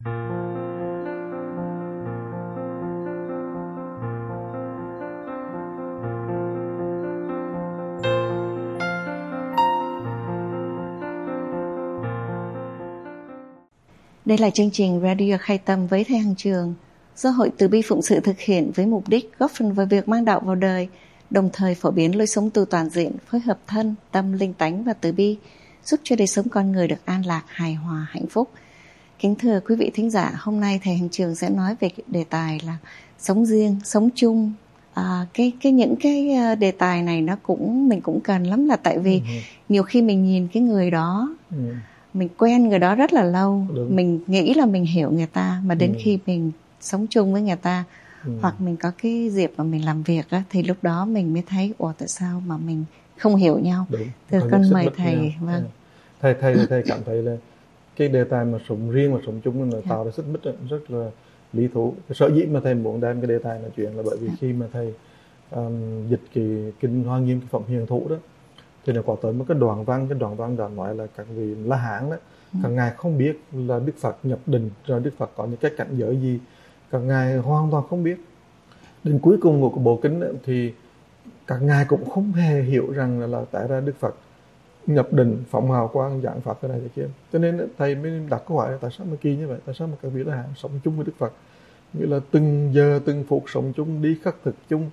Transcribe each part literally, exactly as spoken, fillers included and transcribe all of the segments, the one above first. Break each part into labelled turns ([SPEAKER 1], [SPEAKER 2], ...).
[SPEAKER 1] Đây là chương trình Radio Khai Tâm với Thầy Hằng Trường do Hội Từ Bi Phụng Sự thực hiện với mục đích góp phần vào việc mang đạo vào đời, đồng thời phổ biến lối sống tu toàn diện, phối hợp thân, tâm, linh tánh và từ bi, giúp cho đời sống con người được an lạc, hài hòa, hạnh phúc. Kính thưa quý vị thính giả, hôm nay Thầy Hằng Trường sẽ nói về đề tài là sống riêng, sống chung. À, cái cái những cái đề tài này nó cũng mình cũng cần lắm, là tại vì ừ. nhiều khi mình nhìn cái người đó, ừ. mình quen người đó rất là lâu, đúng. Mình nghĩ là mình hiểu người ta, mà đến ừ. khi mình sống chung với người ta, ừ. hoặc mình có cái dịp mà mình làm việc á, thì lúc đó mình mới thấy ủa tại sao mà mình không hiểu nhau. Thì con mời thầy. Vâng.
[SPEAKER 2] Thầy thầy thầy cảm thấy là cái đề tài mà sống riêng và sống chung là tạo ra xích mích rất là lý thú. Sở dĩ mà thầy muốn đem cái đề tài nói chuyện là bởi vì khi mà thầy um, dịch cái kinh Hoa Nghiêm, cái phẩm Hiền Thụ đó, thì nó có tới một cái đoạn văn, cái đoạn văn đã nói là các vị La Hán đó, ừ. các ngài không biết là Đức Phật nhập định, rồi Đức Phật có những cái cảnh giới gì, các ngài hoàn toàn không biết. Đến cuối cùng của cái bộ kinh đó, thì các ngài cũng không hề hiểu rằng là, là tại ra Đức Phật nhập định, phóng hào quang, giảng pháp cái này cái kia. Cho nên thầy mới đặt câu hỏi là tại sao mà kỳ như vậy, tại sao mà các vị La Hán sống chung với Đức Phật, nghĩa là từng giờ từng phút sống chung, đi khắc thực chung,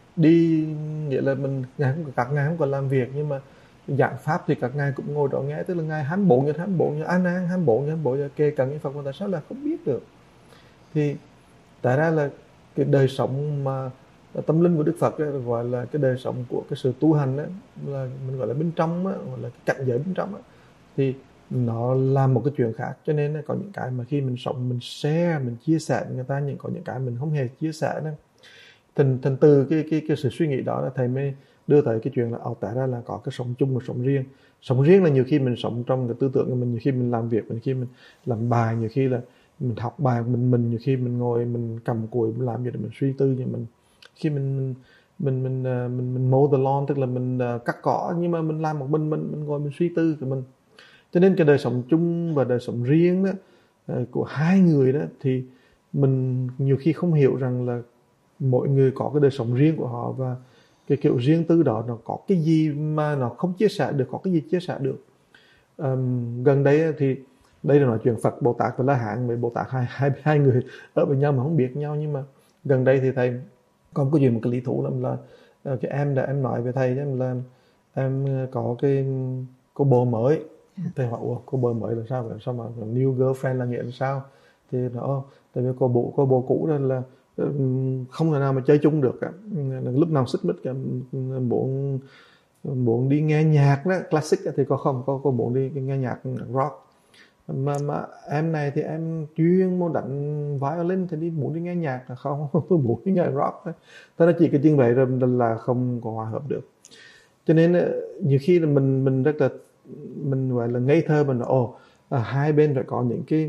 [SPEAKER 2] đi nghĩa là mình ngài không, các ngài không còn làm việc nhưng mà giảng pháp thì các ngài cũng ngồi đó nghe, tức là ngài hám bộ như hám bộ như A Nan, hám bộ như hám bộ như kê cận như Phật, mà tại sao là không biết được. Thì tại ra là cái đời sống mà tâm linh của Đức Phật ấy, gọi là cái đời sống của cái sự tu hành ấy, là mình gọi là bên trong ấy, gọi là cái cảnh giới bên trong ấy, thì nó là một cái chuyện khác. Cho nên có những cái mà khi mình sống mình share, mình chia sẻ với người ta, nhưng có những cái mình không hề chia sẻ nữa. Thành, thành từ cái, cái, cái sự suy nghĩ đó là thầy mới đưa tới cái chuyện là ở tại ra là có cái sống chung và sống riêng. Sống riêng là nhiều khi mình sống trong cái tư tưởng của mình, nhiều khi mình làm việc, nhiều khi mình làm bài, nhiều khi là mình học bài mình mình nhiều khi mình ngồi mình cầm cùi mình làm gì để mình suy tư, nhưng mình khi mình mình mình mình mình, mình mow the lawn, tức là mình uh, cắt cỏ, nhưng mà mình làm một mình mình mình ngồi mình suy tư của mình. Cho nên cái đời sống chung và đời sống riêng đó uh, của hai người đó, thì mình nhiều khi không hiểu rằng là mỗi người có cái đời sống riêng của họ, và cái kiểu riêng tư đó nó có cái gì mà nó không chia sẻ được, có cái gì chia sẻ được. Um, gần đây thì đây là nói chuyện Phật, Bồ Tát và La Hán, với Bồ Tát hai, hai, hai người ở với nhau mà không biết nhau. Nhưng mà gần đây thì thầy có một cái chuyện, một cái lý thú lắm là cái em đã em nói với thầy là em có cái cô bồ mới. Thầy hỏi ủa cô bồ mới là sao vậy, sao mà new girlfriend là nghĩa là sao? Thì nó tại vì cô bồ cô bồ cũ đó là không thể nào mà chơi chung được cả, lúc nào xích mích cả, muốn muốn đi nghe nhạc đó classic thì có không có cô muốn đi nghe nhạc rock, mà mà em này thì em chuyên môn đánh violin thì đi muốn đi nghe nhạc là không, tôi muốn đi nghe rock đó. Thế nó chỉ cái chuyện vậy rồi là không có hòa hợp được. Cho nên nhiều khi là mình mình rất là mình gọi là ngây thơ, mình ồ à, hai bên phải có những cái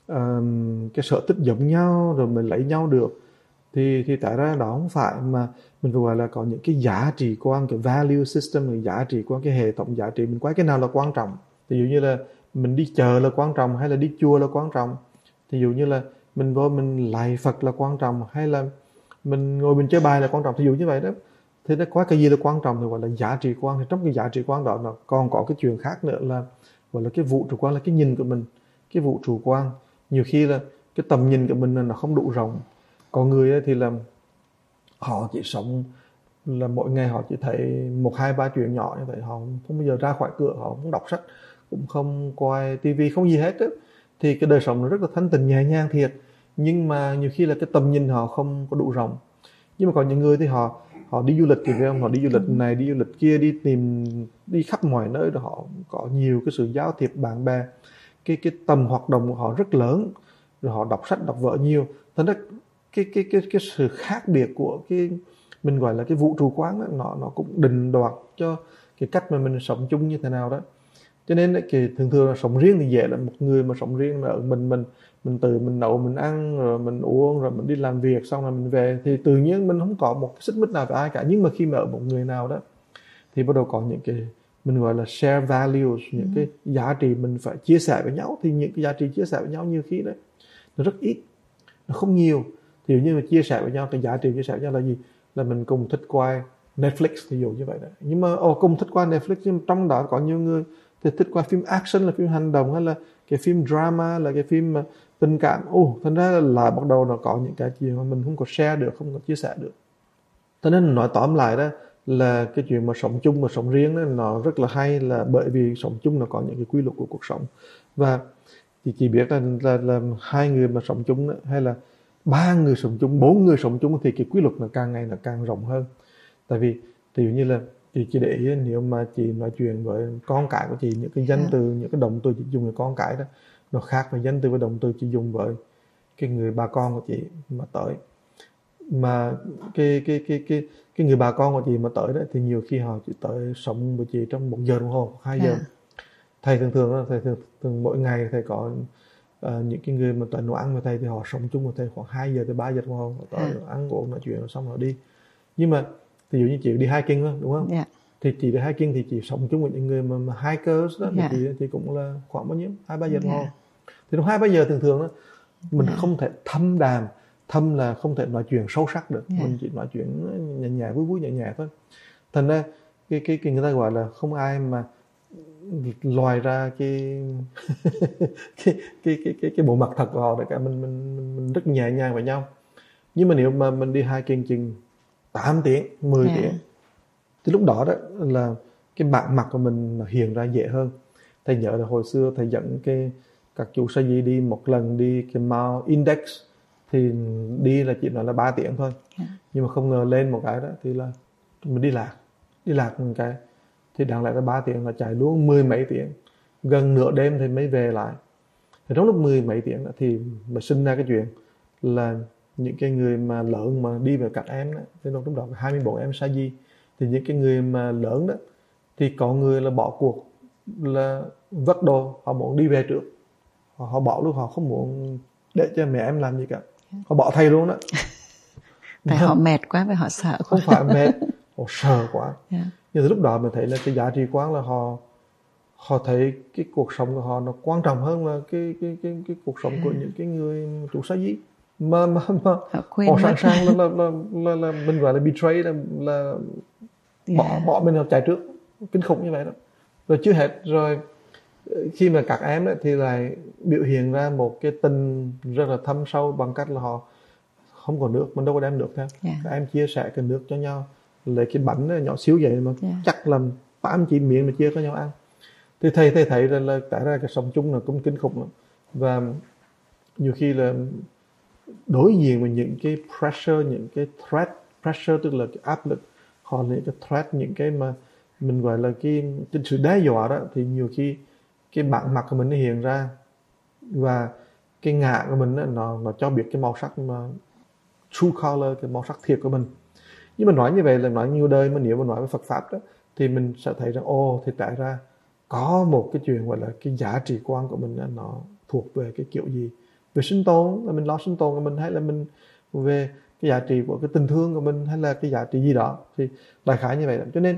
[SPEAKER 2] um, cái sở thích giống nhau rồi mình lấy nhau được, thì thì tại ra đó không phải, mà mình phải gọi là có những cái giá trị quan, cái value system, cái giá trị quan, cái hệ thống giá trị mình quay cái nào là quan trọng. Ví dụ như là mình đi chợ là quan trọng hay là đi chùa là quan trọng. Ví dụ như là mình vô mình lạy Phật là quan trọng hay là mình ngồi mình chơi bài là quan trọng. Ví dụ như vậy đó. Thế nó có cái gì là quan trọng thì gọi là giá trị quan. Thì trong cái giá trị quan đó nó còn có cái chuyện khác nữa là gọi là cái vũ trụ quan, là cái nhìn của mình. Cái vũ trụ quan nhiều khi là cái tầm nhìn của mình là nó không đủ rộng. Có người thì là họ chỉ sống là mỗi ngày họ chỉ thấy một hai ba chuyện nhỏ như vậy, họ không bao giờ ra khỏi cửa, họ không đọc sách, cũng không coi tivi, không gì hết á. Thì cái đời sống nó rất là thanh tịnh nhẹ nhàng thiệt, nhưng mà nhiều khi là cái tầm nhìn họ không có đủ rộng. Nhưng mà có những người thì họ họ đi du lịch thì phải không, họ đi du lịch này đi du lịch kia, đi tìm đi khắp mọi nơi, rồi họ có nhiều cái sự giao thiệp bạn bè, cái cái tầm hoạt động của họ rất lớn, rồi họ đọc sách đọc vở nhiều. Thế nên cái cái cái cái sự khác biệt của cái mình gọi là cái vũ trụ quán đó, nó nó cũng định đoạt cho cái cách mà mình sống chung như thế nào đó. Cho nên cái thường thường là sống riêng thì dễ, là một người mà sống riêng là ở mình mình mình tự mình nấu mình ăn rồi mình uống rồi mình đi làm việc xong rồi mình về, thì tự nhiên mình không có một cái xích mích nào với ai cả. Nhưng mà khi mà ở một người nào đó thì bắt đầu có những cái mình gọi là share values, những cái giá trị mình phải chia sẻ với nhau. Thì những cái giá trị chia sẻ với nhau nhiều khi đấy nó rất ít, nó không nhiều. Thì như mà chia sẻ với nhau, cái giá trị chia sẻ với nhau là gì? Là mình cùng thích coi Netflix, ví dụ như vậy đó. Nhưng mà ồ, cùng thích coi Netflix, nhưng trong đó có nhiều người thì thích coi phim action, là phim hành động, hay là cái phim drama, là cái phim mà tình cảm. Ồ, thành ra là bắt đầu nó có những cái chuyện mà mình không có share được, không có chia sẻ được. Cho nên nói tóm lại đó là cái chuyện mà sống chung và sống riêng đó, nó rất là hay, là bởi vì sống chung nó có những cái quy luật của cuộc sống. Và thì chỉ biết là, là, là hai người mà sống chung đó, hay là ba người sống chung, bốn người sống chung, thì cái quy luật nó càng ngày nó càng rộng hơn. Tại vì ví dụ như là chị, chị để ý, nếu mà chị nói chuyện với con cái của chị, những cái danh từ, những cái động từ chị dùng với con cái đó, nó khác với danh từ và động từ chị dùng với cái người bà con của chị mà tới. Mà cái cái cái cái cái người bà con của chị mà tới đó, thì nhiều khi họ chỉ tới sống với chị trong một giờ đồng hồ, hai giờ.
[SPEAKER 1] Yeah.
[SPEAKER 2] Thầy thường thường là thầy thường, thường mỗi ngày thầy có uh, những cái người mà tới nấu ăn với thầy, thì họ sống chung với thầy khoảng hai giờ tới ba giờ đồng hồ, họ tới
[SPEAKER 1] Yeah.
[SPEAKER 2] ăn uống nói chuyện rồi xong rồi đi. Nhưng mà ví dụ như chị đi hiking đó, đúng không?
[SPEAKER 1] Yeah.
[SPEAKER 2] Thì chị đi hiking thì chị sống chung với những người mà, mà hikers đó,
[SPEAKER 1] Yeah.
[SPEAKER 2] thì chị, thì cũng là khoảng bao nhiêu, hai ba giờ đồng hồ.
[SPEAKER 1] Yeah.
[SPEAKER 2] Thì trong hai ba giờ thường thường đó, mình
[SPEAKER 1] Yeah.
[SPEAKER 2] không thể thâm đàm, thâm là không thể nói chuyện sâu sắc được.
[SPEAKER 1] Yeah.
[SPEAKER 2] Mình chỉ nói chuyện nhẹ nhẹ, vui vui nhẹ nhẹ thôi. Thành ra cái cái cái người ta gọi là không ai mà lòi ra cái cái, cái cái cái cái bộ mặt thật của họ để cả mình mình mình, mình rất nhẹ nhàng với nhau. Nhưng mà nếu mà mình đi hiking chừng tám tiếng, mười
[SPEAKER 1] Yeah.
[SPEAKER 2] tiếng, thì lúc đó đó là cái bản mặt của mình hiện ra dễ hơn. Thầy nhớ là hồi xưa thầy dẫn cái các chú sa di đi một lần đi cái Mount Index, thì đi là chỉ nói là ba tiếng thôi.
[SPEAKER 1] Yeah.
[SPEAKER 2] Nhưng mà không ngờ lên một cái đó thì là mình đi lạc, đi lạc một cái thì đáng lẽ là ba tiếng là chạy luôn mười mấy tiếng, gần nửa đêm thì mới về lại. Thì trong lúc mười mấy tiếng đó, thì mà sinh ra cái chuyện là những cái người mà lớn mà đi với các em đó, thì lúc đó hai mươi bốn em sa di, thì những cái người mà lớn đó thì có người là bỏ cuộc, là vất đồ, họ muốn đi về trước, họ, họ bỏ luôn, họ không muốn để cho mẹ em làm gì cả, họ bỏ thầy luôn đó.
[SPEAKER 1] Tại họ mệt quá và họ sợ quá.
[SPEAKER 2] Không phải mệt, họ sợ quá.
[SPEAKER 1] Yeah.
[SPEAKER 2] Nhưng lúc đó mình thấy là cái giá trị quan là họ họ thấy cái cuộc sống của họ nó quan trọng hơn là cái cái cái cái cuộc sống của những cái người chủ sa di, mà mà mà
[SPEAKER 1] Họ quên
[SPEAKER 2] họ
[SPEAKER 1] mất.
[SPEAKER 2] sẵn sàng là là, là là là mình gọi là betray, là là
[SPEAKER 1] Yeah.
[SPEAKER 2] bỏ bỏ mình họ chạy trước, kinh khủng như vậy đó. Rồi chưa hết, rồi khi mà các em ấy, thì lại biểu hiện ra một cái tình rất là thâm sâu bằng cách là họ không có nước, mình đâu có đem nước theo.
[SPEAKER 1] Yeah.
[SPEAKER 2] Các em chia sẻ cái nước cho nhau, lấy cái bánh này, nhỏ xíu vậy mà
[SPEAKER 1] Yeah.
[SPEAKER 2] chắc là tám chín miếng mà chia cho nhau ăn. Thì thầy thầy thấy là, là tại ra cái sống chung là cũng kinh khủng lắm. Và nhiều khi là đối diện với những cái pressure, những cái threat, pressure tức là cái áp lực, hoặc là những cái threat, những cái mà mình gọi là cái, cái sự đe dọa đó, thì nhiều khi cái bản mặt của mình nó hiện ra, và cái ngã của mình đó, nó nó cho biết cái màu sắc mà true color, cái màu sắc thiệt của mình. Nhưng mà nói như vậy là nói nhiều đời, mà nếu mà nói về Phật pháp đó, thì mình sẽ thấy rằng ô, thì tại ra có một cái chuyện gọi là cái giá trị quan của mình đó, nó thuộc về cái kiểu gì, về sinh tồn, là mình lo sinh tồn của mình, hay là mình về cái giá trị của cái tình thương của mình, hay là cái giá trị gì đó, thì đại khái như vậy đó. Cho nên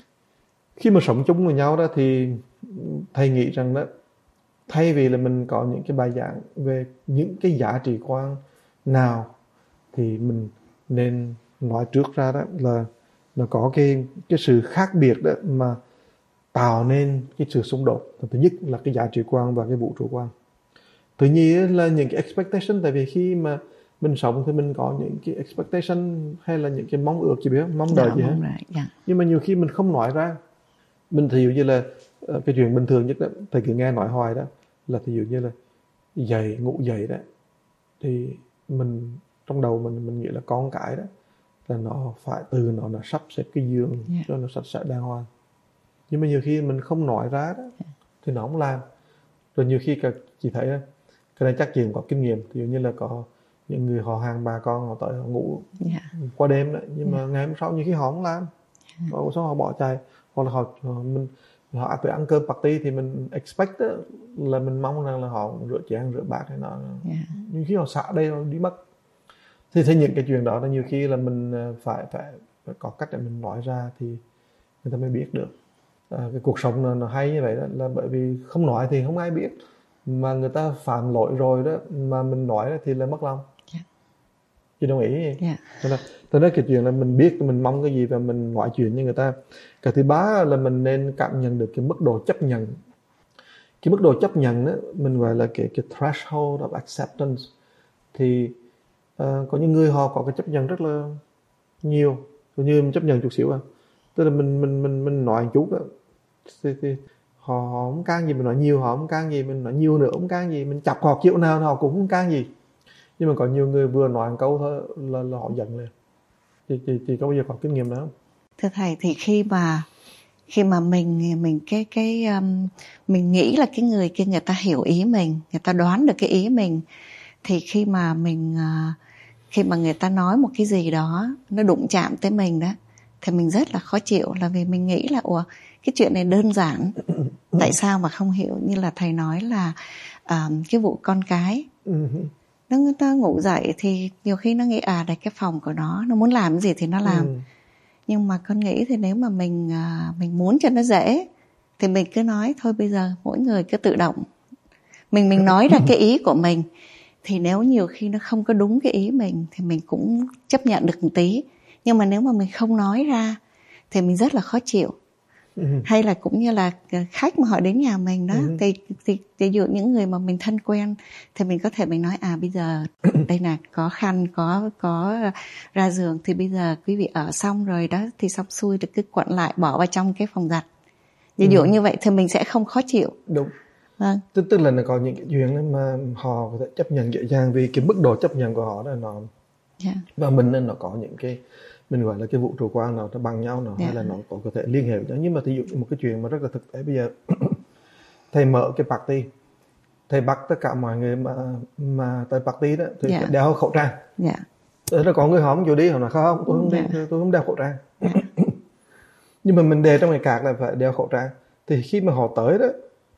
[SPEAKER 2] khi mà sống chung với nhau đó, thì thầy nghĩ rằng đó, thay vì là mình có những cái bài giảng về những cái giá trị quan nào, thì mình nên nói trước ra đó là nó có cái cái sự khác biệt đó mà tạo nên cái sự xung đột. Thứ nhất là cái giá trị quan và cái vũ trụ quan. Thứ nhì là những cái expectation, tại vì khi mà mình sống thì mình có những cái expectation hay là những cái mong ước, chị biết không? Mong đợi
[SPEAKER 1] Dạ,
[SPEAKER 2] gì hết.
[SPEAKER 1] mong đợi, dạ.
[SPEAKER 2] Nhưng mà nhiều khi mình không nói ra. Mình thí dụ như là cái chuyện bình thường nhất đó, thầy cứ nghe nói hoài đó, là thí dụ như là dậy, ngủ dậy đó, thì mình trong đầu mình mình nghĩ là con cái đó là nó phải từ nó nó sắp xếp cái giường
[SPEAKER 1] Yeah.
[SPEAKER 2] cho nó sạch sẽ đàng hoàng. Nhưng mà nhiều khi mình không nói ra đó, thì nó không làm. Rồi nhiều khi cả chị thấy đó, cái này chắc chị cũng có kinh nghiệm, ví dụ như là có những người họ hàng bà con họ tới họ ngủ
[SPEAKER 1] Yeah.
[SPEAKER 2] qua đêm đấy, nhưng mà
[SPEAKER 1] Yeah.
[SPEAKER 2] ngày hôm sau nhiều khi họ không làm,
[SPEAKER 1] Yeah.
[SPEAKER 2] họ sau họ bỏ chạy, hoặc là họ, họ mình họ phải ăn cơm party thì mình expect đó, là mình mong rằng là họ rửa chén rửa bát hay nó,
[SPEAKER 1] Yeah.
[SPEAKER 2] nhưng khi họ xả đây họ đi mất. Thì thấy những cái chuyện đó là nhiều khi là mình phải phải, phải có cách để mình nói ra thì người ta mới biết được. À, cái cuộc sống nó, nó hay như vậy đó, là bởi vì không nói thì không ai biết. mà người ta phạm lỗi rồi đó mà mình nói đó thì là mất lòng.
[SPEAKER 1] Yeah.
[SPEAKER 2] Chị đồng ý?
[SPEAKER 1] Yeah.
[SPEAKER 2] Tôi nói cái chuyện là mình biết mình mong cái gì và mình nói chuyện với người ta. Cái thứ ba là mình nên cảm nhận được cái mức độ chấp nhận. Cái mức độ chấp nhận đó mình gọi là cái, cái threshold of acceptance. Thì uh, có những người họ có cái chấp nhận rất là nhiều, như mình chấp nhận chút xíu à. Tức là mình mình mình mình nói một chút đó, thì, thì họ, họ không can gì mình nói nhiều, họ không can gì mình nói nhiều nữa, không can gì mình chọc họ kiểu nào họ cũng không can gì. Nhưng mà có nhiều người vừa nói một câu thôi là, là họ giận lên. Chị, chị, chị có bao giờ có kinh nghiệm đó không?
[SPEAKER 1] Thưa thầy, thì khi mà khi mà mình mình cái cái um, mình nghĩ là cái người kia người ta hiểu ý mình, người ta đoán được cái ý mình, thì khi mà mình uh, khi mà người ta nói một cái gì đó nó đụng chạm tới mình đó, thì mình rất là khó chịu, là vì mình nghĩ là ủa cái chuyện này đơn giản, tại sao mà không hiểu. Như là thầy nói là uh, cái vụ con cái, nó người ta ngủ dậy thì nhiều khi nó nghĩ à đây cái phòng của nó, nó muốn làm cái gì thì nó làm. Ừ. Nhưng mà con nghĩ thì nếu mà mình uh, mình muốn cho nó dễ thì mình cứ nói thôi, bây giờ mỗi người cứ tự động mình mình nói ra cái ý của mình. Thì nếu nhiều khi nó không có đúng cái ý mình thì mình cũng chấp nhận được một tí. Nhưng mà nếu mà mình không nói ra thì mình rất là khó chịu. Ừ. Hay là cũng như là khách mà họ đến nhà mình đó, ừ. thì, thì ví dụ những người mà mình thân quen thì mình có thể mình nói à bây giờ đây là có khăn, có có ra giường, thì bây giờ quý vị ở xong rồi đó thì xong xuôi thì cứ quặn lại bỏ vào trong cái phòng giặt. Ví dụ ừ. như vậy thì mình sẽ không khó chịu.
[SPEAKER 2] Đúng.
[SPEAKER 1] Vâng.
[SPEAKER 2] Tức, tức là nó có những cái chuyện mà họ có thể chấp nhận dễ dàng vì cái mức độ chấp nhận của họ đó nó yeah. Và mình nên nó có những cái mình gọi là cái vũ trụ quan nào nó bằng nhau nào yeah. hay là nó có có thể liên hệ với nhau. Nhưng mà ví dụ một cái chuyện mà rất là thực tế bây giờ thầy mở cái party, thầy bắt tất cả mọi người mà mà tới party đó thì yeah. phải đeo khẩu trang.
[SPEAKER 1] Yeah.
[SPEAKER 2] Rồi có người họ không chịu đi, họ nói không tôi không đi, yeah. tôi không đeo khẩu trang. Yeah. Nhưng mà mình đề trong cái card là phải đeo khẩu trang. Thì khi mà họ tới đó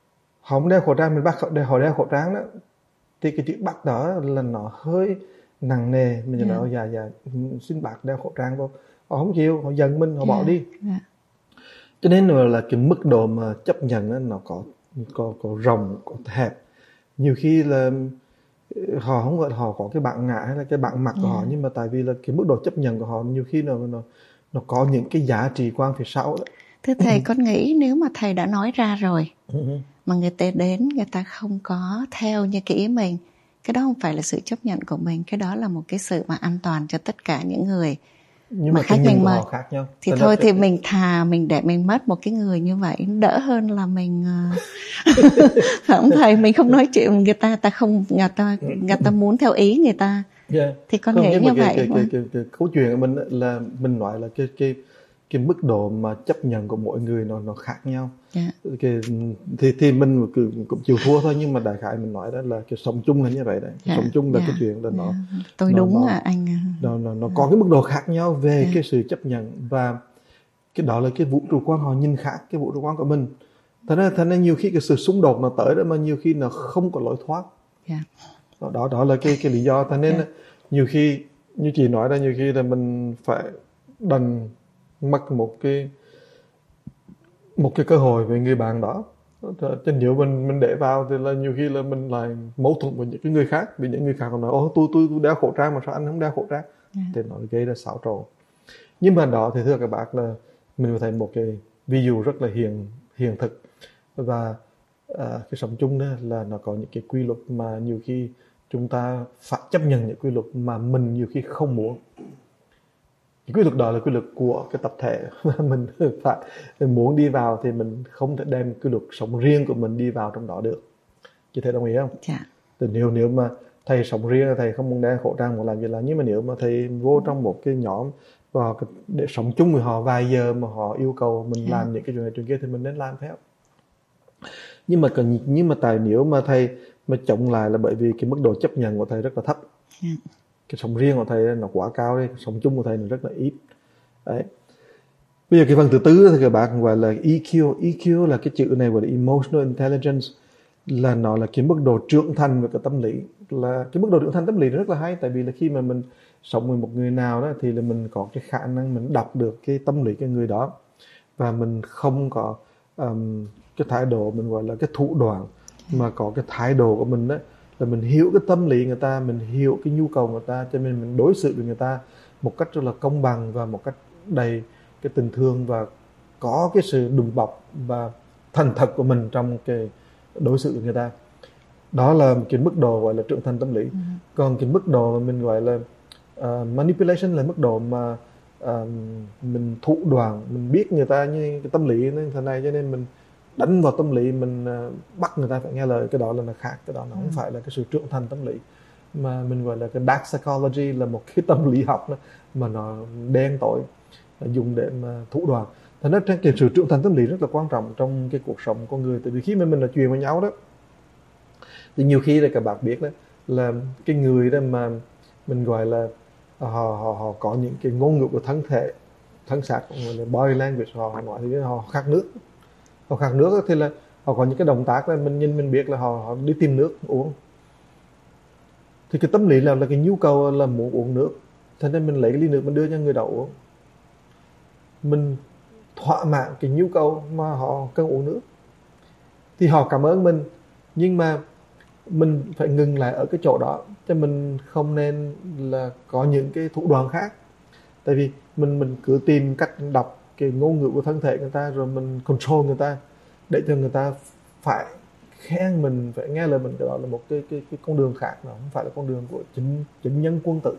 [SPEAKER 2] họ không đeo khẩu trang, mình bắt họ đeo, họ đeo khẩu trang đó, thì cái chữ bắt đó là nó hơi nặng nề. Mình yeah. nói dạ dạ xin bác đeo khẩu trang vô, họ không chịu, họ giận mình, họ yeah. bỏ đi. Yeah. Cho nên là cái mức độ mà chấp nhận đó, nó có có có rộng, có hẹp. Nhiều khi là họ không gọi họ có cái bản ngã hay là cái bản mặt của yeah. họ, nhưng mà tại vì là cái mức độ chấp nhận của họ nhiều khi nó nó nó có những cái giá trị quan phía sau đó.
[SPEAKER 1] Thưa thầy, con nghĩ nếu mà thầy đã nói ra rồi mà người ta đến, người ta không có theo như cái ý mình, cái đó không phải là sự chấp nhận của mình, cái đó là một cái sự mà an toàn cho tất cả những người.
[SPEAKER 2] Nhưng mà, mà khách mình mời khác nhau.
[SPEAKER 1] Thì Thế thôi thì cái... mình thà mình để mình mất một cái người như vậy đỡ hơn là mình phải không thầy, mình không nói chuyện người ta, ta không người ta người ta muốn theo ý người ta. Yeah. Thì con không, nghĩ như
[SPEAKER 2] cái,
[SPEAKER 1] vậy.
[SPEAKER 2] Cái, cái, cái, cái câu chuyện của mình là mình nói là cái cái cái mức độ mà chấp nhận của mỗi người nó nó khác nhau. Yeah. Cái, thì thì mình cũng chịu thua thôi, nhưng mà đại khái mình nói đó là cái sống chung là như vậy đấy. Yeah. Sống chung là yeah. cái chuyện là nó
[SPEAKER 1] yeah. tôi nó, đúng
[SPEAKER 2] nó,
[SPEAKER 1] à anh.
[SPEAKER 2] Nó nó nó yeah. có cái mức độ khác nhau về yeah. cái sự chấp nhận, và cái đó là cái vũ trụ quan họ nhìn khác cái vũ trụ quan của mình. Thế nên thế nên nhiều khi cái sự xung đột nó tới đó mà nhiều khi nó không có lối thoát. Yeah. Đó, đó đó là cái cái lý do. Thế nên yeah. nhiều khi như chị nói là nhiều khi là mình phải đành mất một cái một cái cơ hội với người bạn đó. Chứ nếu mình mình để vào thì là nhiều khi là mình lại mâu thuẫn với những cái người khác, vì những người khác còn nói ô tôi tôi tôi đeo khẩu trang mà sao anh không đeo khẩu trang, yeah. thì nó gây ra xáo trộn. Nhưng mà đó thì thưa các bác là mình có thấy một cái ví dụ rất là hiện hiện thực, và à, cái sống chung đó là nó có những cái quy luật mà nhiều khi chúng ta phải chấp nhận những quy luật mà mình nhiều khi không muốn. Cái quy luật đó là quy luật của cái tập thể mà mình phải mình muốn đi vào, thì mình không thể đem quy luật sống riêng của mình đi vào trong đó được. Chị thấy đồng ý không?
[SPEAKER 1] Dạ.
[SPEAKER 2] Thì nếu nếu mà thầy sống riêng, thầy không muốn đeo khẩu trang một làm gì là, nhưng mà nếu mà thầy vô trong một cái nhóm và để sống chung với họ vài giờ mà họ yêu cầu mình dạ. làm những cái chuyện này chuyện kia thì mình nên làm theo. Nhưng mà cần nhưng mà tại nếu mà thầy mà chống lại là bởi vì cái mức độ chấp nhận của thầy rất là thấp. Dạ. Cái sống riêng của thầy nó quá cao đi, sống chung của thầy nó rất là ít. Đấy. Bây giờ cái phần thứ tư thì các bạn gọi là E Q. E Q là cái chữ này gọi là Emotional Intelligence, là nó là cái mức độ trưởng thành về cái tâm lý. Là cái mức độ trưởng thành tâm lý rất là hay, tại vì là khi mà mình sống với một người nào đó thì là mình có cái khả năng mình đọc được cái tâm lý cái người đó, và mình không có um, cái thái độ mình gọi là cái thủ đoạn mà có cái thái độ của mình đó là mình hiểu cái tâm lý người ta, mình hiểu cái nhu cầu người ta, cho nên mình đối xử với người ta một cách rất là công bằng và một cách đầy cái tình thương, và có cái sự đùm bọc và thành thật của mình trong cái đối xử với người ta. Đó là cái mức độ gọi là trưởng thành tâm lý. Ừ. Còn cái mức độ mà mình gọi là uh, manipulation là mức độ mà uh, mình thụ đoàn, mình biết người ta như cái tâm lý thế này cho nên mình đánh vào tâm lý, mình uh, bắt người ta phải nghe lời. Cái đó là nó khác, cái đó nó ừ. không phải là cái sự trưởng thành tâm lý, mà mình gọi là cái dark psychology, là một cái tâm lý học đó, mà nó đen tối, dùng để mà thụ đoàn. Thành ra cái sự trưởng thành tâm lý rất là quan trọng trong cái cuộc sống con người. Tại vì khi mà mình nói chuyện với nhau đó, thì nhiều khi là các bạn biết đó, là cái người đó mà mình gọi là họ họ họ có những cái ngôn ngữ của thân thể, thân xác, gọi là body language, họ, họ nói thì họ khát nước, họ khát nước thì là họ có những cái động tác là mình nhìn mình biết là họ, họ đi tìm nước uống. Thì cái tâm lý là là cái nhu cầu là muốn uống nước, cho nên mình lấy cái ly nước mình đưa cho người đó uống, mình thỏa mãn cái nhu cầu mà họ cần uống nước, thì họ cảm ơn mình. Nhưng mà mình phải ngừng lại ở cái chỗ đó, cho mình không nên là có những cái thủ đoạn khác. Tại vì mình mình cứ tìm cách đọc cái ngôn ngữ của thân thể người ta, rồi mình control người ta để cho người ta phải khen mình, phải nghe lời mình. Cái đó là một cái cái cái con đường khác, nó không phải là con đường của chính chính nhân quân tử.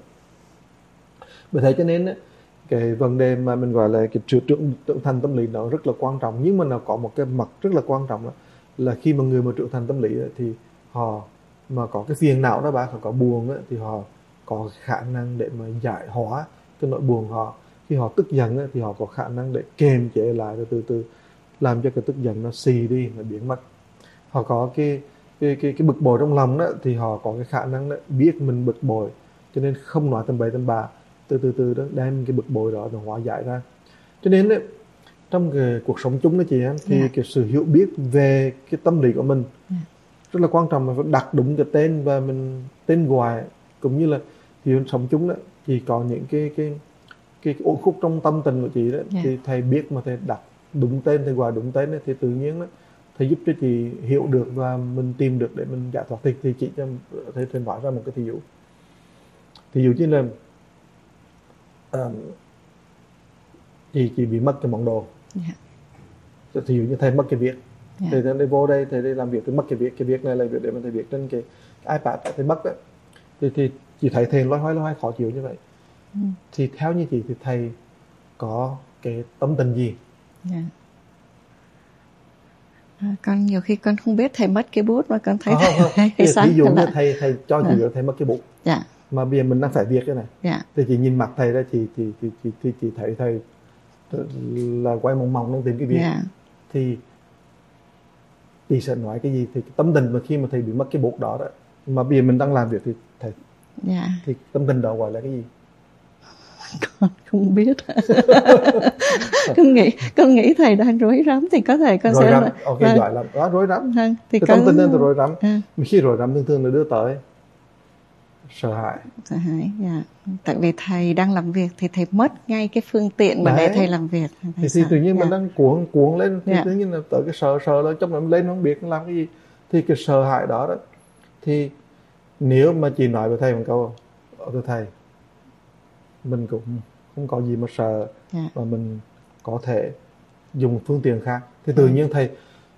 [SPEAKER 2] Bởi thế cho nên ấy, cái vấn đề mà mình gọi là cái trưởng trưởng thành tâm lý nó rất là quan trọng. Nhưng mà nó có một cái mặt rất là quan trọng, đó là khi mà người mà trưởng thành tâm lý ấy, thì họ mà có cái phiền não đó bác, họ có buồn ấy, thì họ có khả năng để mà giải hóa cái nỗi buồn họ. Khi họ tức giận ấy, thì họ có khả năng để kiềm chế lại, rồi từ từ làm cho cái tức giận nó xì đi, nó biến mất. Họ có cái cái cái cái bực bội trong lòng đó, thì họ có cái khả năng đó, biết mình bực bội cho nên không nói tầm bậy tầm bạ, từ từ từ đó đem cái bực bội đó nó hóa giải ra. Cho nên đấy, trong cái cuộc sống chung đó chị em, thì yeah. cái sự hiểu biết về cái tâm lý của mình yeah. rất là quan trọng. Mà phải đặt đúng cái tên và mình tên gọi, cũng như là thì sống chung đó, thì có những cái cái cái, cái uẩn khúc trong tâm tình của chị đó, yeah. thì thầy biết mà thầy đặt đúng tên, thầy gọi đúng tên đó, thì tự nhiên đó thầy giúp cho chị hiểu được và mình tìm được để mình giải thoát. Thì, thì chị cho thầy thầy nói ra một cái thí dụ. Thí dụ như là uh, chị chị bị mất cái món đồ, yeah. thí dụ như thầy mất cái việc, yeah. thầy thầy vô đây thầy đi làm việc, thầy mất cái việc, cái việc này là việc để mà thầy việc trên cái, cái iPad thầy mất đó, thì thì chị thấy thầy loay hoay loay hoay khó chịu như vậy, mm. thì theo như chị thì thầy có cái tâm tình gì?
[SPEAKER 1] Yeah. À, con nhiều khi con không biết thầy mất cái bút mà con thấy
[SPEAKER 2] à,
[SPEAKER 1] thầy,
[SPEAKER 2] không,
[SPEAKER 1] thầy, thầy
[SPEAKER 2] ví dụ như thầy thầy cho chị à. thầy mất cái bút, yeah. mà bây giờ mình đang phải việc cái này, yeah. thì chị nhìn mặt thầy ra, chị thì thì chị thì chị thấy thầy là quay mong mong đang tìm cái việc, yeah. thì chị sẽ nói cái gì? Thì cái tâm tình mà khi mà thầy bị mất cái bút đó đó, mà bây giờ mình đang làm việc thì thầy, yeah. thì tâm tình đó gọi là cái gì?
[SPEAKER 1] Con không biết. con nghĩ con nghĩ thầy đang rối rắm, thì có thể con
[SPEAKER 2] rối
[SPEAKER 1] sẽ
[SPEAKER 2] rắm. Ok, là... gọi là đó, rối rắm.
[SPEAKER 1] Thì
[SPEAKER 2] cái
[SPEAKER 1] con...
[SPEAKER 2] tâm tình nên là rối rắm.
[SPEAKER 1] À.
[SPEAKER 2] Khi rối rắm thường thường là đưa tới sợ hãi.
[SPEAKER 1] Sợ hãi, dạ. Tại vì thầy đang làm việc thì thầy mất ngay cái phương tiện mà để thầy làm việc. Thầy
[SPEAKER 2] thì, thì tự nhiên dạ. mình đang cuốn cuốn lên, thì dạ. tự nhiên là tới cái sợ sợ là trong nó lên không biết làm cái gì, thì cái sợ hãi đó đó, thì nếu mà chị nói với thầy một câu, thưa thầy, mình cũng không có gì mà sợ, yeah. và mình có thể dùng phương tiện khác, thì tự nhiên thầy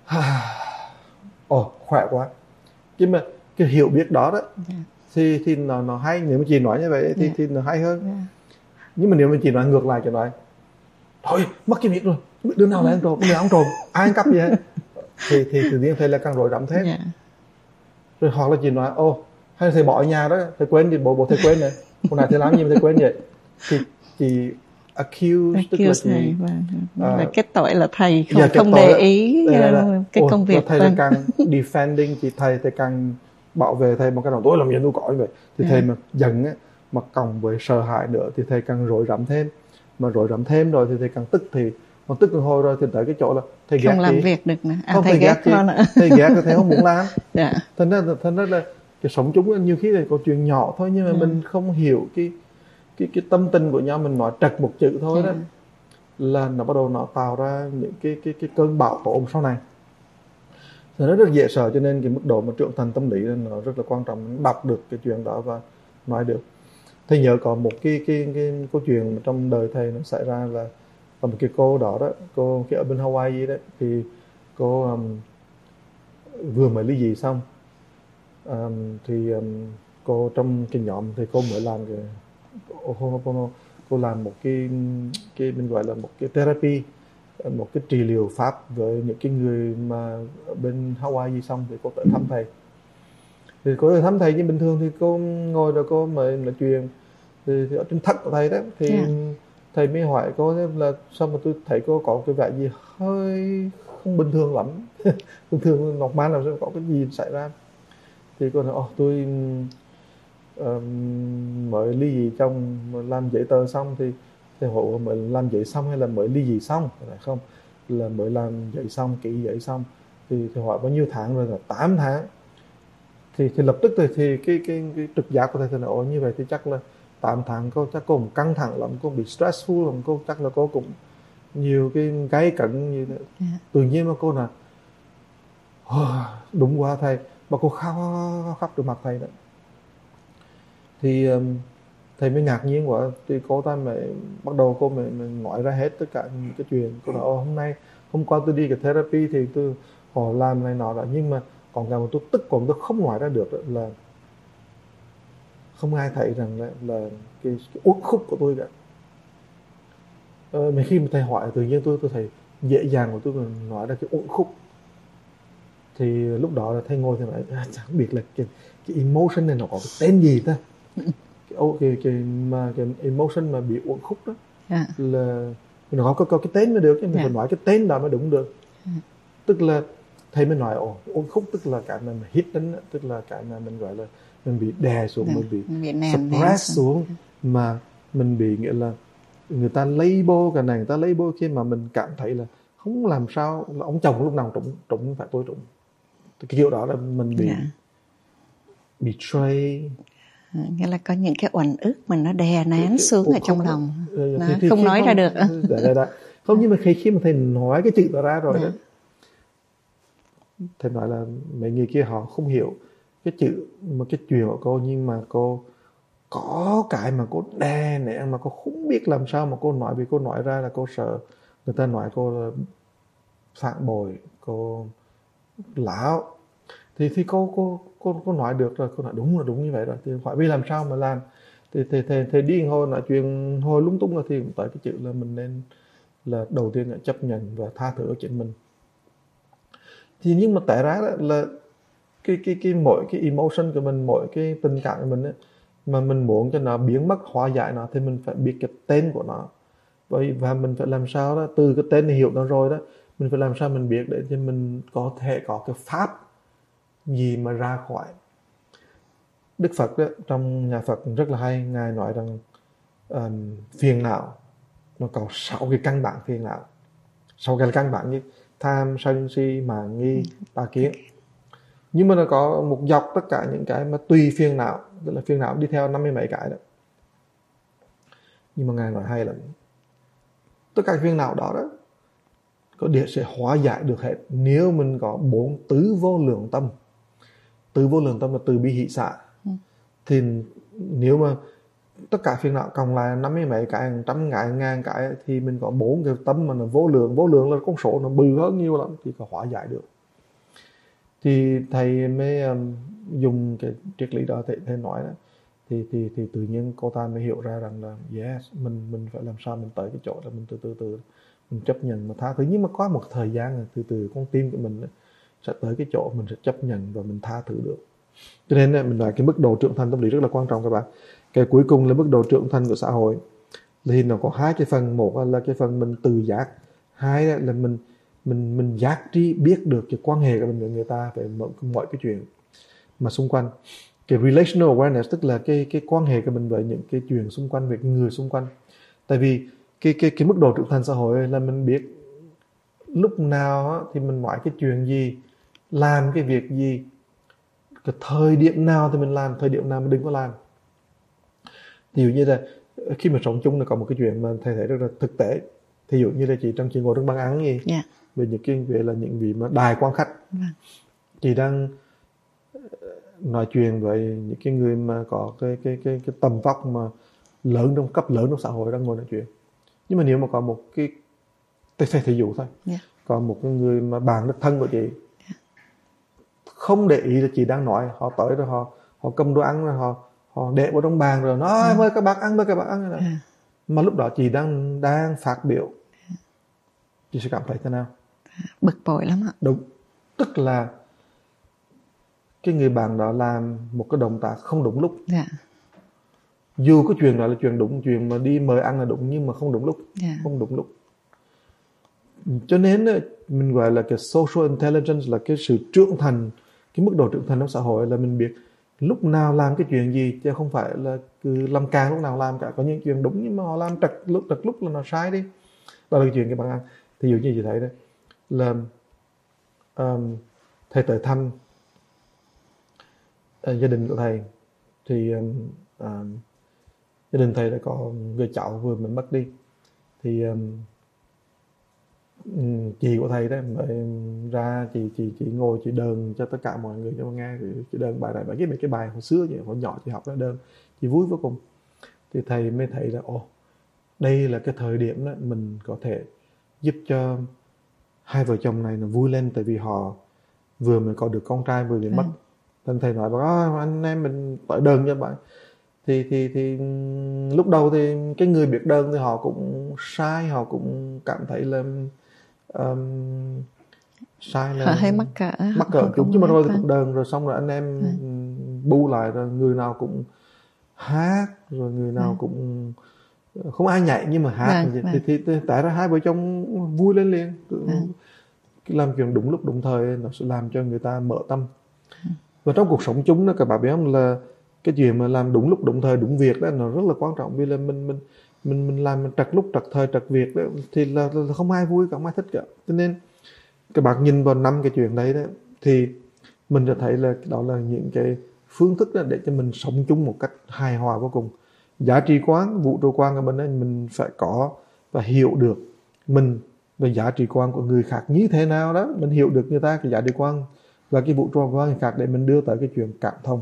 [SPEAKER 2] ồ oh, khỏe quá. Chứ mà cái hiểu biết đó đó, yeah. thì thì nó nó hay. Nếu mà chị nói như vậy thì yeah. thì nó hay hơn, yeah. nhưng mà nếu mà chị nói ngược lại, chị nói thôi mất cái việc rồi, không biết đứa nào là ăn trộm, đứa nào ăn trộm, ai ăn cắp gì hết, thì thì tự nhiên thầy là càng rối rắm thế, yeah. rồi hoặc là chị nói ô oh, hay thầy bỏ ở nhà đó, thầy quên thì bộ bộ thầy quên này, hôm nay thầy làm gì mà thầy quên vậy, thì chị accuse, tức là chị
[SPEAKER 1] thầy, và, và uh, cái tội là thầy không, dạ, không để ý là, là, cái ồ, công việc.
[SPEAKER 2] Thầy là càng defending chị, thầy thầy càng bảo vệ thầy một cái đầu tối làm gì tôi có như vậy, thì yeah. thầy mà giận á, mà cộng với sợ hãi nữa thì thầy càng rối rắm thêm, mà rối rắm thêm rồi thì thầy càng tức, thì mà tức một hồi rồi thì tới cái chỗ là thầy ghét
[SPEAKER 1] không làm
[SPEAKER 2] chị.
[SPEAKER 1] việc được nữa. À,
[SPEAKER 2] không,
[SPEAKER 1] thầy, thầy ghét con ạ.
[SPEAKER 2] Thầy ghét thì thầy không muốn làm.
[SPEAKER 1] Yeah.
[SPEAKER 2] Thành ra thành ra là cái sống chung nhiều khi là có chuyện nhỏ thôi, nhưng mà yeah. mình không hiểu cái cái cái tâm tình của nhau, mình nói trật một chữ thôi, yeah. đó là nó bắt đầu nó tạo ra những cái cái cái cơn bão tố sau này. Thì nó rất dễ sợ, cho nên cái mức độ mà trưởng thành tâm lý nó rất là quan trọng. Mình đọc được cái chuyện đó và nói được. Thầy nhớ có một cái cái cái câu chuyện trong đời thầy nó xảy ra là có một cái cô đó đó, cô kia ở bên Hawaii đấy, thì cô um, vừa mới ly dị xong, um, thì um, cô trong cái nhóm thì cô mới làm cái Ho'oponopono, cô làm một cái cái mình gọi là một cái therapy, một cái trị liệu pháp với những cái người mà ở bên Hawaii. Xong thì cô tới thăm thầy, thì cô tới thăm thầy như bình thường, thì cô ngồi rồi cô mới nói chuyện, thì, thì ở trên thất của thầy đó, thì yeah. thầy mới hỏi cô là sao mà tôi thấy cô có cái vẻ gì hơi không bình thường lắm. Thường thường Ngọc Mai làm sao có cái gì xảy ra. Thì cô nói ồ tôi um, mới ly dị chồng, làm giấy tờ xong. Thì thầy hỏi mới làm giấy xong hay là mới ly dị xong? Phải không, là mới làm giấy xong, ký giấy xong. Thì thầy hỏi bao nhiêu tháng rồi? Là tám tháng. Thì, thì lập tức thì, thì cái, cái, cái trực giác của thầy thì nói ồ như vậy thì chắc là tám tháng cô chắc cô cũng căng thẳng lắm, cô bị stressful lắm, cô chắc là cô cũng nhiều cái gáy cẩn như thế. Yeah. Tự nhiên mà cô là oh, đúng quá thầy, mà cô khóc khóc từ mặt thầy đó. Thì um, thầy mới ngạc nhiên quá. Thì cô ta mới bắt đầu cô mới, mới nói ra hết tất cả những cái chuyện. Cô nói hôm nay hôm qua tôi đi cái therapy thì tôi họ làm này nọ đó, nhưng mà còn cái mà tôi tức còn tôi không nói ra được là không ai thấy rằng là, là cái, cái uất khúc của tôi cả. Ờ, mà khi mà thầy hỏi tự nhiên tôi tôi thấy dễ dàng của tôi nói ra cái uất khúc. Thì lúc đó là thầy ngồi thầy nói à, chẳng biết là cái, cái emotion này nó có cái tên gì ta. Cái, cái, cái, mà, cái emotion mà bị uất khúc đó yeah. là nó có, có cái tên mới được, chứ mình yeah. phải nói cái tên đó mới đúng được. Yeah. Tức là thầy mới nói ồ uất khúc tức là cái mà mình hit đến, tức là cái mà mình gọi là mình bị đè xuống, yeah. mình bị, bị suppress xuống, mà mình bị nghĩa là người ta label cái này, người ta label khi mà mình cảm thấy là không làm sao là ông chồng lúc nào trúng trúng phải tôi trúng. Cái kiểu đó là mình bị yeah. betray.
[SPEAKER 1] Nghĩa là có những cái uẩn ức mà nó đè nén xuống ở trong lòng,
[SPEAKER 2] đó.
[SPEAKER 1] Nó
[SPEAKER 2] thì, thì
[SPEAKER 1] không nói
[SPEAKER 2] không,
[SPEAKER 1] ra được.
[SPEAKER 2] Đấy, đấy, đấy. Không, nhưng mà khi, khi mà thầy nói cái chữ đó ra rồi yeah. đó, thầy nói là mấy người kia họ không hiểu cái chữ mà cái chuyện của cô, nhưng mà cô có cái mà cô đè nén mà cô không biết làm sao mà cô nói, vì cô nói ra là cô sợ người ta nói cô là phản bội, cô láo. Thì thì cô cô cô cô nói được rồi, cô nói đúng là đúng như vậy rồi. Thì hỏi vì làm sao mà làm. Thì thầy thầy thầy đi hồi nói chuyện hồi lung tung rồi, thì cũng tới cái chữ là mình nên là đầu tiên là chấp nhận và tha thứ chính mình. Thì nhưng mà tại ra là cái cái cái mỗi cái emotion của mình, mỗi cái tình cảm của mình ấy, mà mình muốn cho nó biến mất, hóa giải nó, thì mình phải biết cái tên của nó. Và mình phải làm sao đó, từ cái tên này hiểu nó rồi đó, mình phải làm sao mình biết để cho mình có thể có cái pháp gì mà ra khỏi. Đức Phật đó, trong nhà Phật rất là hay, Ngài nói rằng um, phiền não nó có sáu cái căn bản phiền não. Sáu cái căn bản như tham, sân, si, mạn, nghi, tà kiến. Nhưng mà nó có một dọc tất cả những cái mà tùy phiền não, tức là phiền não đi theo năm mươi mấy cái đó. Nhưng mà Ngài nói hay là tất cả phiền não đó đó có địa sẽ hóa giải được hết nếu mình có bốn tứ vô lượng tâm. Tứ vô lượng tâm là từ bi hỷ xả. Ừ. Thì nếu mà tất cả phiền não cộng lại năm mươi mấy cái, trăm ngàn ngàn cái, thì mình có bốn cái tâm mà nó vô lượng. Vô lượng là con số nó bự hơn nhiều lắm, thì có hóa giải được. Thì thầy mới um, dùng cái triết lý đó, thầy, thầy nói đó, thì, thì, thì tự nhiên cô ta mới hiểu ra rằng là yes, mình, mình phải làm sao mình tới cái chỗ là mình từ từ từ mình chấp nhận mà tha thứ. Nhưng mà có một thời gian từ từ con tim của mình sẽ tới cái chỗ mình sẽ chấp nhận và mình tha thứ được. Cho nên mình nói cái mức độ trưởng thành tâm lý rất là quan trọng các bạn. Cái cuối cùng là mức độ trưởng thành của xã hội, thì nó có hai cái phần. Một là cái phần mình tự giác, hai là mình mình mình giác trí, biết được cái quan hệ của mình với người ta về mọi, mọi cái chuyện mà xung quanh. Cái relational awareness tức là cái cái quan hệ của mình với những cái chuyện xung quanh, với người xung quanh. Tại vì cái cái cái mức độ trưởng thành xã hội là mình biết lúc nào thì mình nói cái chuyện gì, làm cái việc gì, cái thời điểm nào thì mình làm, thời điểm nào mình đừng có làm. Ví dụ như là khi mà sống chung là có một cái chuyện mà thầy thấy rất là thực tế. Thí dụ như là chị trong chị ngồi trong bàn ăn gì, yeah. về những cái về là những vị mà đài quan khách, yeah. chị đang nói chuyện với những cái người mà có cái cái cái cái tầm vóc mà lớn trong cấp lớn trong xã hội đang ngồi nói chuyện. Nhưng mà nếu mà có một cái, tôi sẽ thí dụ thôi, yeah. có một cái người mà bạn rất thân của chị, yeah. không để ý là chị đang nói, họ tới rồi họ họ cầm đồ ăn rồi họ họ để vào trong bàn rồi nói yeah. mời các bác ăn, mời các bác ăn rồi. Yeah. Mà lúc đó chị đang đang phát biểu, yeah. chị sẽ cảm thấy thế nào?
[SPEAKER 1] Bực bội lắm ạ.
[SPEAKER 2] Đúng, tức là cái người bạn đó làm một cái động tác không đúng lúc.
[SPEAKER 1] Yeah.
[SPEAKER 2] Dù cái chuyện đó là chuyện đúng, chuyện mà đi mời ăn là đúng, nhưng mà không đúng lúc.
[SPEAKER 1] Yeah.
[SPEAKER 2] Không đúng lúc. Cho nên mình gọi là cái social intelligence, là cái sự trưởng thành, cái mức độ trưởng thành trong xã hội, là mình biết lúc nào làm cái chuyện gì, chứ không phải là cứ làm càng lúc nào làm cả. Có những chuyện đúng nhưng mà họ làm trật lúc trật lúc là nó sai đi. Đó là cái chuyện cái bạn ăn. Thì dụ như chị thấy đấy, là um, thầy tới thăm uh, gia đình của thầy, thì um, uh, gia đình thầy đã có người cháu vừa mới mất đi. Thì um, chị của thầy đó ra, chị chị chị ngồi chị đờn cho tất cả mọi người cho nghe, chị đờn bài này bài cái mấy cái bài hồi xưa vậy, hồi nhỏ chị học đó đờn, chị vui vô cùng. Thì thầy mới thấy là ồ, đây là cái thời điểm đó mình có thể giúp cho hai vợ chồng này nó vui lên, tại vì họ vừa mới có được con trai vừa mới mất. Nên thầy nói bảo anh em mình phải đờn cho bạn. Thì, thì, thì lúc đầu thì cái người biết đờn thì họ cũng sai, họ cũng cảm thấy là um, sai, là
[SPEAKER 1] họ hơi mắc cỡ
[SPEAKER 2] mắc cỡ chút, chứ mà rồi thì cũng đờn rồi, xong rồi anh em ừ. bu lại, rồi người nào cũng hát, rồi người nào ừ. cũng không ai nhảy nhưng mà hát. Vâng, thì, vâng. thì, thì tại ra hai vợ chồng vui lên liền. Vâng. Làm chuyện đúng lúc đúng thời nó sẽ làm cho người ta mở tâm. Ừ. Và trong cuộc sống chung đó, các bạn biết không, là cái chuyện mà làm đúng lúc đúng thời đúng việc đó nó rất là quan trọng. Vì là mình mình mình mình làm mình trật lúc trật thời trật việc đó thì là, là không ai vui cả, không ai thích cả. Cho nên các bạn nhìn vào năm cái chuyện đấy đó, thì mìnhจะthấy là đó là những cái phương thức đó để cho mình sống chung một cách hài hòa vô cùng. Giá trị quan, vũ trụ quan của mình ấy, mình phải có và hiểu được mình về giá trị quan của người khác như thế nào đó, mình hiểu được người ta cái giá trị quan và cái vũ trụ quan người khác để mình đưa tới cái chuyện cảm thông.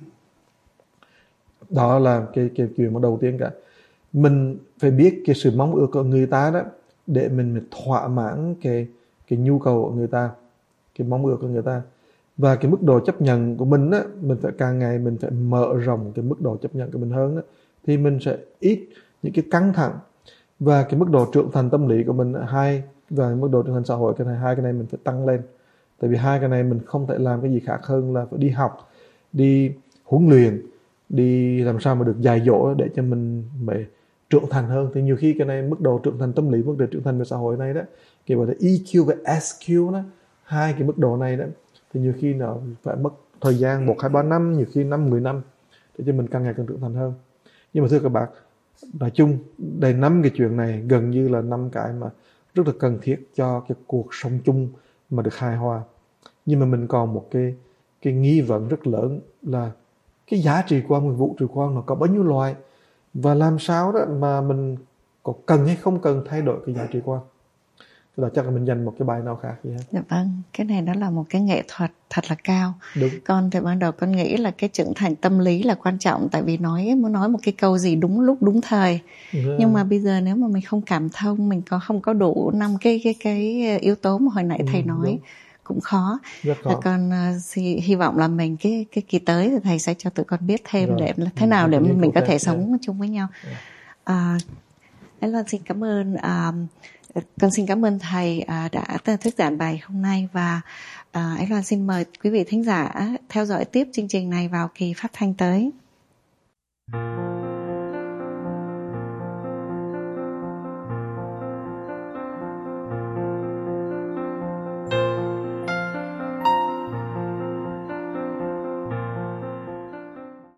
[SPEAKER 2] Đó là cái cái chuyện mà đầu tiên cả. Mình phải biết cái sự mong ước của người ta đó, để mình, mình thỏa mãn cái cái nhu cầu của người ta, cái mong ước của người ta. Và cái mức độ chấp nhận của mình á, mình phải càng ngày mình phải mở rộng cái mức độ chấp nhận của mình hơn đó, thì mình sẽ ít những cái căng thẳng. Và cái mức độ trưởng thành tâm lý của mình hai, và mức độ trưởng thành xã hội, cái này hai cái này mình phải tăng lên. Tại vì hai cái này mình không thể làm cái gì khác hơn là phải đi học, đi huấn luyện, đi làm sao mà được dạy dỗ để cho mình mới trưởng thành hơn. Thì nhiều khi cái này mức độ trưởng thành tâm lý, mức độ trưởng thành về xã hội này đó, cái gọi là E Q và S Q đó, hai cái mức độ này đó, thì nhiều khi nó phải mất thời gian một, hai, ba năm, nhiều khi năm, mười năm để cho mình càng ngày càng trưởng thành hơn. Nhưng mà thưa các bạn, nói chung đây năm cái chuyện này gần như là năm cái mà rất là cần thiết cho cái cuộc sống chung mà được hài hòa. Nhưng mà mình còn một cái cái nghi vấn rất lớn là cái giá trị quan, cái vũ trụ quan nó có bao nhiêu loại, và làm sao đó mà mình có cần hay không cần thay đổi cái giá trị quan. Đó chắc là mình dành một cái bài nào khác vậy.
[SPEAKER 1] Dạ vâng, cái này đó là một cái nghệ thuật thật là cao.
[SPEAKER 2] Đúng.
[SPEAKER 1] Con thì ban đầu con nghĩ là cái trưởng thành tâm lý là quan trọng, tại vì nói muốn nói một cái câu gì đúng lúc đúng thời. Yeah. Nhưng mà bây giờ nếu mà mình không cảm thông, mình có không có đủ năm cái cái cái yếu tố mà hồi nãy thầy ừ, nói, đúng. Cũng khó.
[SPEAKER 2] Rất khó.
[SPEAKER 1] Con uh, hy vọng là mình cái cái kỳ tới thì thầy sẽ cho tụi con biết thêm rồi. Để là thế nào để mình, mình có thể yeah. sống chung với nhau. Yeah. À, Loan xin cảm ơn. Uh, Con xin cảm ơn thầy đã thuyết giảng bài hôm nay, và Ái Loan xin mời quý vị thính giả theo dõi tiếp chương trình này vào kỳ phát thanh tới.